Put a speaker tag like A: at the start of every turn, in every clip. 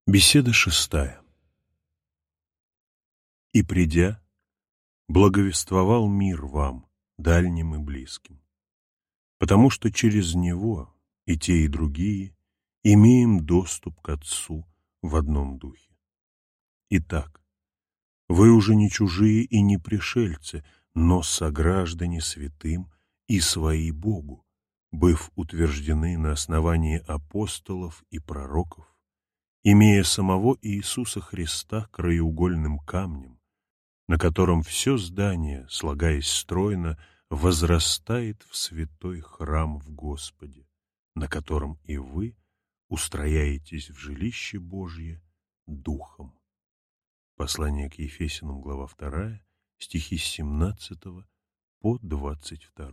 A: Беседа 6. «И придя, благовествовал мир вам, дальним и близким, потому что через него и те, и другие имеем доступ к Отцу в одном духе. Итак, вы уже не чужие и не пришельцы, но сограждане святым и свои Богу, быв утверждены на основании апостолов и пророков, имея самого Иисуса Христа краеугольным камнем, на котором все здание, слагаясь стройно, возрастает в святой храм в Господе, на котором и вы устрояетесь в жилище Божье Духом». Послание к Ефесянам, глава 2, стихи с 17 по 22.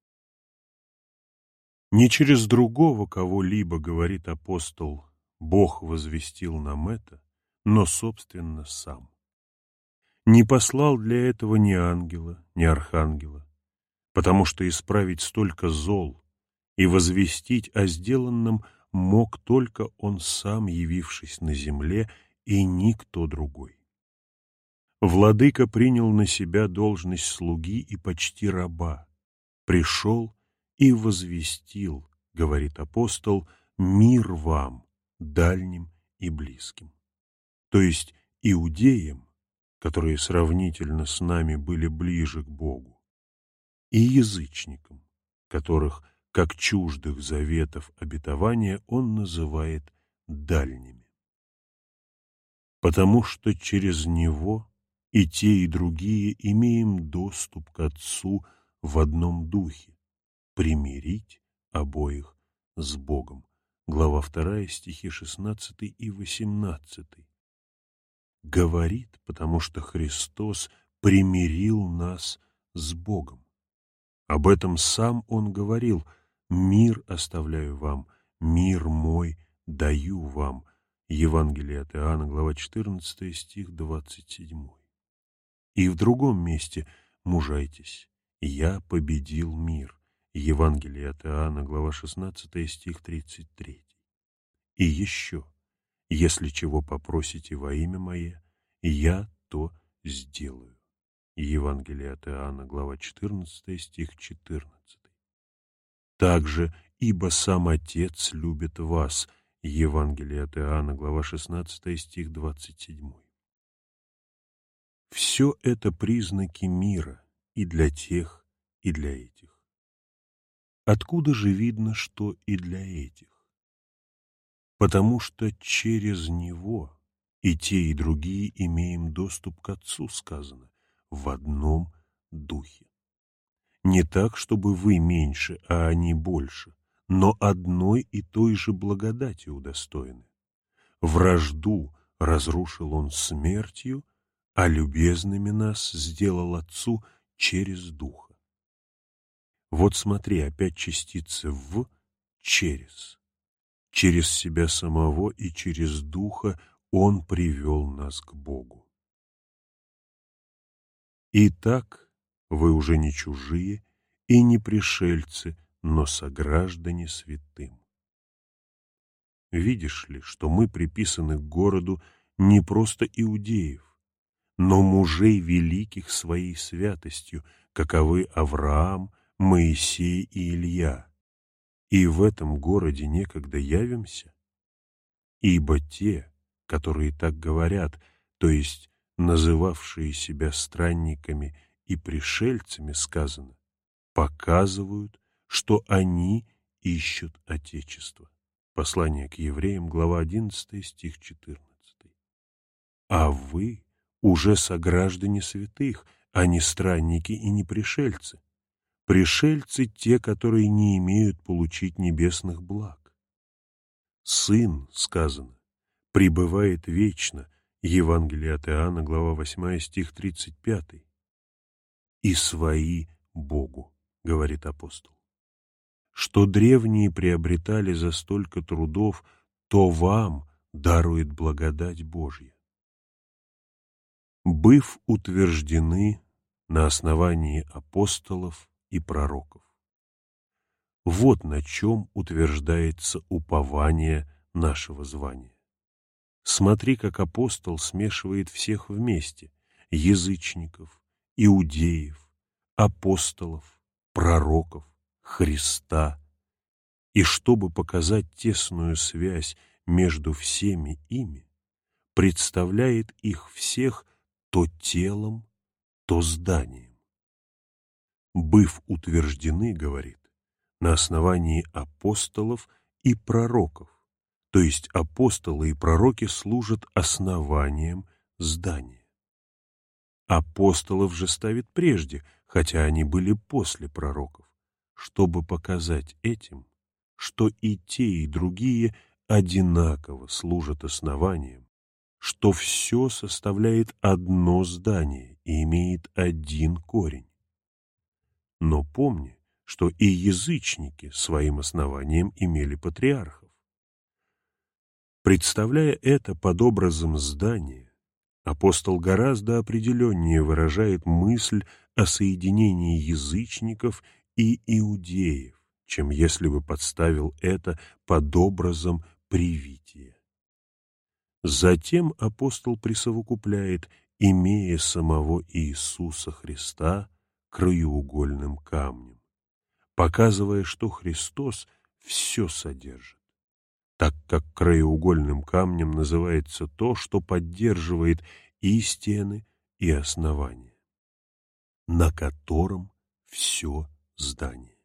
A: Не через другого кого-либо, говорит апостол, Бог возвестил нам это, но, собственно, сам. Не послал для этого ни ангела, ни архангела, потому что исправить столько зол и возвестить о сделанном мог только Он сам, явившись на земле, и никто другой. Владыка принял на себя должность слуги и почти раба, пришел и возвестил, говорит апостол, мир вам, дальним и близким, то есть иудеям, которые сравнительно с нами были ближе к Богу, и язычникам, которых, как чуждых заветов обетования, он называет дальними. Потому что через него и те, и другие имеем доступ к Отцу в одном духе, примирить обоих с Богом. Глава 2, стихи 16 и 18. Говорит, потому что Христос примирил нас с Богом. Об этом сам Он говорил: «Мир оставляю вам, мир мой даю вам». Евангелие от Иоанна, глава 14, стих 27. И в другом месте: «Мужайтесь, я победил мир». Евангелие от Иоанна, глава 16, стих 33. И еще: «Если чего попросите во имя Мое, я то сделаю». Евангелие от Иоанна, глава 14, стих 14. Также: «Ибо сам Отец любит вас». Евангелие от Иоанна, глава 16, стих 27. Все это признаки мира и для тех, и для этих. Откуда же видно, что и для этих? Потому что через Него и те, и другие имеем доступ к Отцу, сказано, в одном духе. Не так, чтобы вы меньше, а они больше, но одной и той же благодати удостоены. Вражду разрушил Он смертью, а любезными нас сделал Отцу через Духа. Вот смотри, опять частицы «в» через. Через себя самого и через Духа Он привел нас к Богу. Итак, вы уже не чужие и не пришельцы, но сограждане святым. Видишь ли, что мы приписаны к городу не просто иудеев, но мужей великих своей святостью, каковы Авраам, Моисей и Илья. И в этом городе некогда явимся? Ибо те, которые так говорят, то есть называвшие себя странниками и пришельцами, сказано, показывают, что они ищут Отечество. Послание к евреям, глава 11, стих 14. А вы уже сограждане святых, а не странники и не пришельцы. Пришельцы — те, которые не имеют получить небесных благ. Сын, сказано, пребывает вечно. Евангелие от Иоанна, глава 8, стих 35. И свои Богу, говорит апостол. Что древние приобретали за столько трудов, то вам дарует благодать Божья. Быв утверждены на основании апостолов и пророков. Вот на чем утверждается упование нашего звания. Смотри, как апостол смешивает всех вместе – язычников, иудеев, апостолов, пророков, Христа. И чтобы показать тесную связь между всеми ими, представляет их всех то телом, то зданием. Быв утверждены, говорит, на основании апостолов и пророков, то есть апостолы и пророки служат основанием здания. Апостолов же ставит прежде, хотя они были после пророков, чтобы показать этим, что и те, и другие одинаково служат основанием, что все составляет одно здание и имеет один корень. Но помни, что и язычники своим основанием имели патриархов. Представляя это под образом здания, апостол гораздо определеннее выражает мысль о соединении язычников и иудеев, чем если бы подставил это под образом привития. Затем апостол присовокупляет, имея самого Иисуса Христа краеугольным камнем, показывая, что Христос все содержит, так как краеугольным камнем называется то, что поддерживает и стены, и основания, на котором все здание.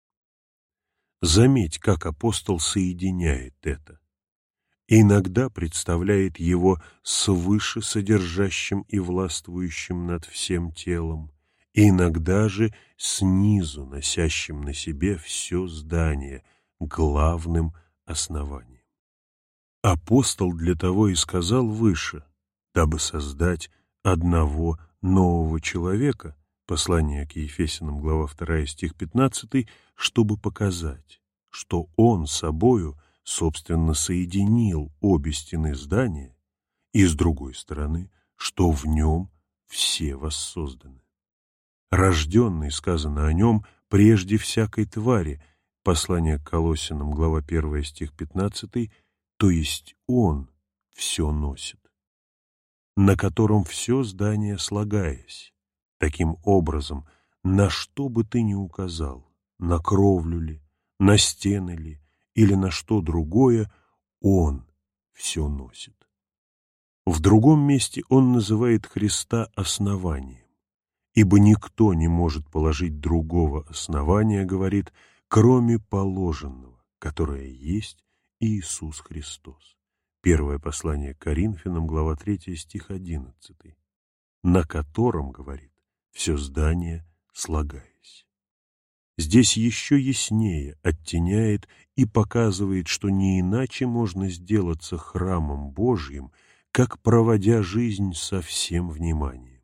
A: Заметь, как апостол соединяет это. Иногда представляет его свыше содержащим и властвующим над всем телом, иногда же снизу носящим на себе все здание, главным основанием. Апостол для того и сказал выше, дабы создать одного нового человека, послание к Ефесянам, глава 2, стих 15, чтобы показать, что он собою собственно соединил обе стены здания, и с другой стороны, что в нем все воссозданы. Рожденный, сказано о нем, прежде всякой твари, послание к Колоссянам, глава 1, стих 15, то есть он все носит, на котором все здание слагаясь. Таким образом, на что бы ты ни указал, на кровлю ли, на стены ли, или на что другое, он все носит. В другом месте он называет Христа основанием, ибо никто не может положить другого основания, говорит, кроме положенного, которое есть Иисус Христос. Первое послание к Коринфянам, глава 3, стих 11, на котором, говорит, все здание слагаясь. Здесь еще яснее оттеняет и показывает, что не иначе можно сделаться храмом Божьим, как проводя жизнь со всем вниманием.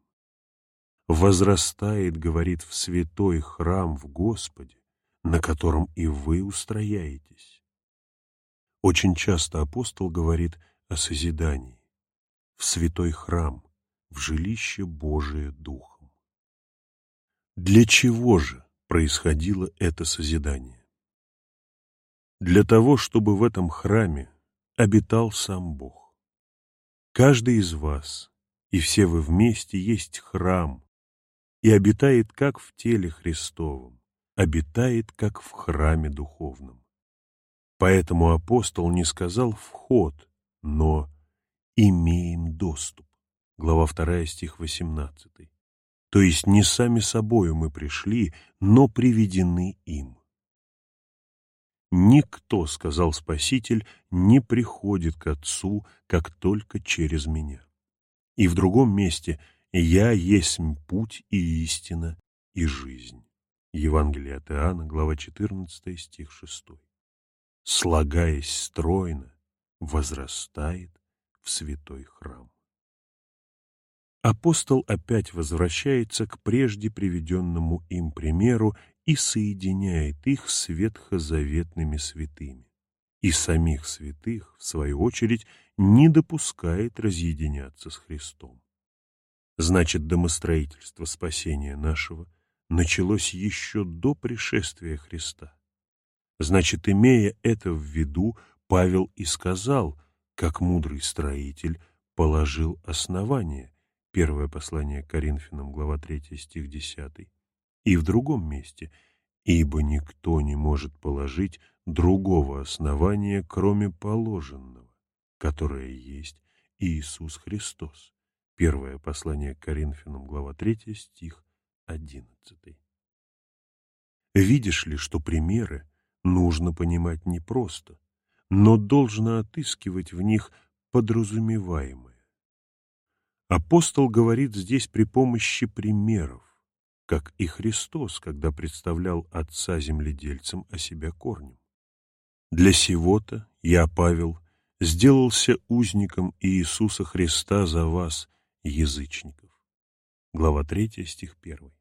A: Возрастает, говорит, в святой храм в Господе, на котором и вы устрояетесь. Очень часто апостол говорит о созидании, в святой храм, в жилище Божие Духом. Для чего же происходило это созидание? Для того, чтобы в этом храме обитал сам Бог. Каждый из вас, и все вы вместе, есть храм, и обитает как в теле Христовом, обитает как в храме духовном. Поэтому апостол не сказал «вход», но «имеем доступ». Глава 2, стих 18. То есть не сами собою мы пришли, но приведены им. «Никто, — сказал Спаситель, — не приходит к Отцу, как только через меня». И в другом месте «Я есмь путь и истина и жизнь». Евангелие от Иоанна, глава 14, стих 6. Слагаясь стройно, возрастает в святой храм. Апостол опять возвращается к прежде приведенному им примеру и соединяет их с ветхозаветными святыми. И самих святых, в свою очередь, не допускает разъединяться с Христом. Значит, домостроительство спасения нашего началось еще до пришествия Христа. Значит, имея это в виду, Павел и сказал, как мудрый строитель положил основание. Первое послание к Коринфянам, глава 3, стих 10. И в другом месте: «Ибо никто не может положить другого основания, кроме положенного, которое есть Иисус Христос». Первое послание к Коринфянам, глава 3, стих 11. Видишь ли, что примеры нужно понимать не просто, но должно отыскивать в них подразумеваемое. Апостол говорит здесь при помощи примеров, как и Христос, когда представлял отца земледельцем, а себя корнем. «Для сего-то я, Павел, сделался узником Иисуса Христа за вас, язычников». Глава 3, стих 1.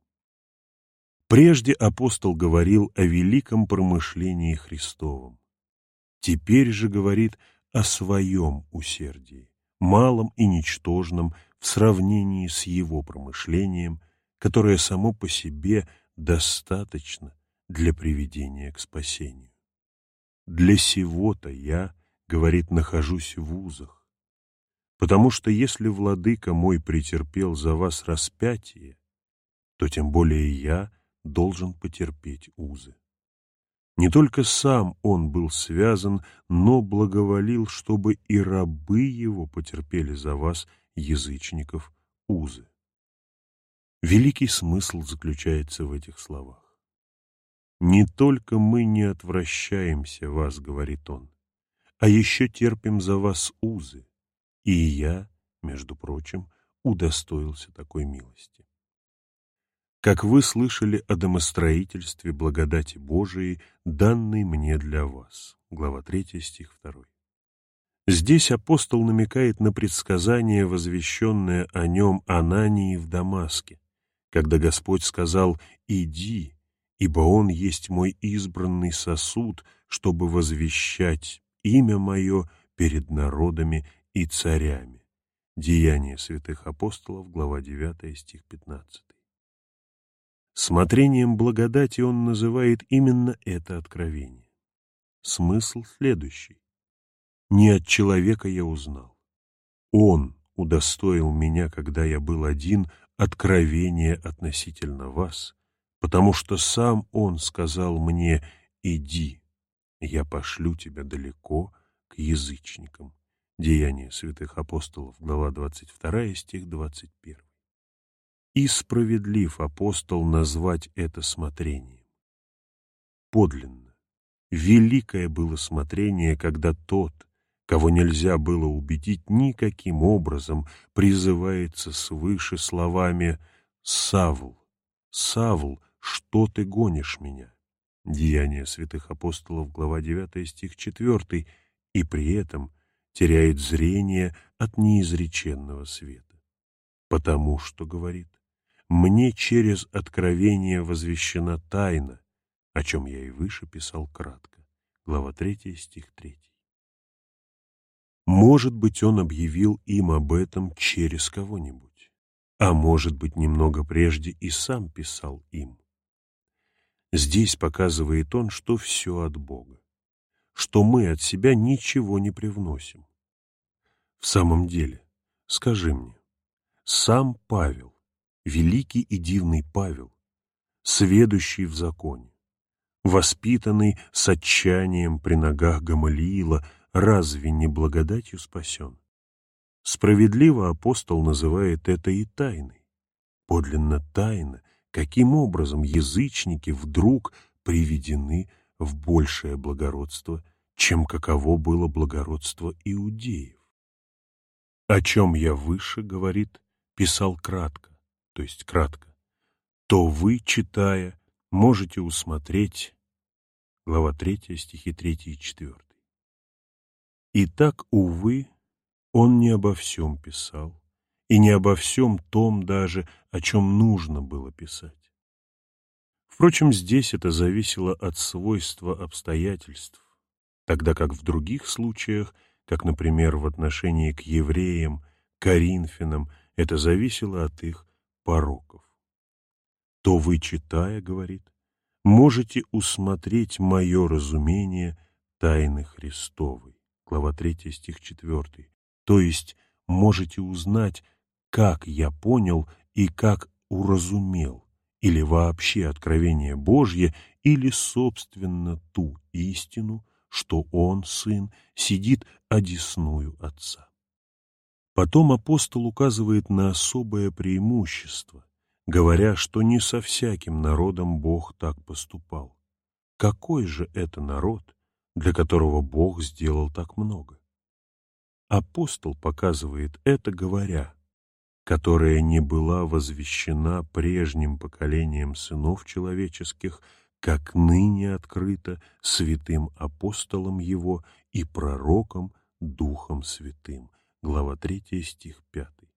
A: Прежде апостол говорил о великом промышлении Христовом. Теперь же говорит о своем усердии, малом и ничтожном в сравнении с его промышлением, которое само по себе достаточно для приведения к спасению. «Для сего-то я, — говорит, — нахожусь в узах, потому что если владыка мой претерпел за вас распятие, то тем более я должен потерпеть узы. Не только сам он был связан, но благоволил, чтобы и рабы его потерпели за вас, язычников, узы». Великий смысл заключается в этих словах. «Не только мы не отвращаемся вас, — говорит он, — а еще терпим за вас узы, и я, между прочим, удостоился такой милости. Как вы слышали о домостроительстве благодати Божией, данной мне для вас». Глава 3, стих 2. Здесь апостол намекает на предсказание, возвещенное о нем Анании в Дамаске, когда Господь сказал: «Иди, ибо он есть мой избранный сосуд, чтобы возвещать имя мое перед народами и царями». Деяния святых апостолов, глава 9, стих 15. Смотрением благодати он называет именно это откровение. Смысл следующий. Не от человека я узнал. Он удостоил меня, когда я был один, откровения относительно вас, потому что сам он сказал мне: «Иди, я пошлю тебя далеко к язычникам». Деяния святых апостолов, глава 22, стих 21. И справедлив апостол назвать это смотрением. Подлинно, великое было смотрение, когда тот, кого нельзя было убедить никаким образом, призывается свыше словами: «Савл, Савл, что ты гонишь меня?» Деяния святых апостолов, глава 9, стих 4, и при этом теряет зрение от неизреченного света. «Потому что, — говорит, — мне через откровение возвещена тайна, о чем я и выше писал кратко». Глава 3, стих 3. Может быть, он объявил им об этом через кого-нибудь, а может быть, немного прежде и сам писал им. Здесь показывает он, что все от Бога, что мы от себя ничего не привносим. В самом деле, скажи мне, сам Павел, великий и дивный Павел, сведущий в законе, воспитанный с отчаянием при ногах Гамалиила, разве не благодатью спасен? Справедливо апостол называет это и тайной. Подлинно тайна, каким образом язычники вдруг приведены в большее благородство, чем каково было благородство иудеев. О чем я выше, говорит, писал кратко, то есть кратко, то вы, читая, можете усмотреть. Глава 3, стихи 3 и 4. Итак, увы, он не обо всем писал, и не обо всем том даже, о чем нужно было писать. Впрочем, здесь это зависело от свойства обстоятельств, тогда как в других случаях, как, например, в отношении к евреям, коринфянам, это зависело от их пороков. То вы, читая, говорит, можете усмотреть мое разумение тайны Христовой. глава 3, стих 4. То есть можете узнать, как я понял и как уразумел, или вообще откровение Божье, или, собственно, ту истину, что Он, Сын, сидит одесную Отца. Потом апостол указывает на особое преимущество, говоря, что не со всяким народом Бог так поступал. Какой же это народ, для которого Бог сделал так много? Апостол показывает это, говоря, которая не была возвещена прежним поколением сынов человеческих, как ныне открыто святым апостолом его и пророком Духом Святым. Глава 3, стих 5.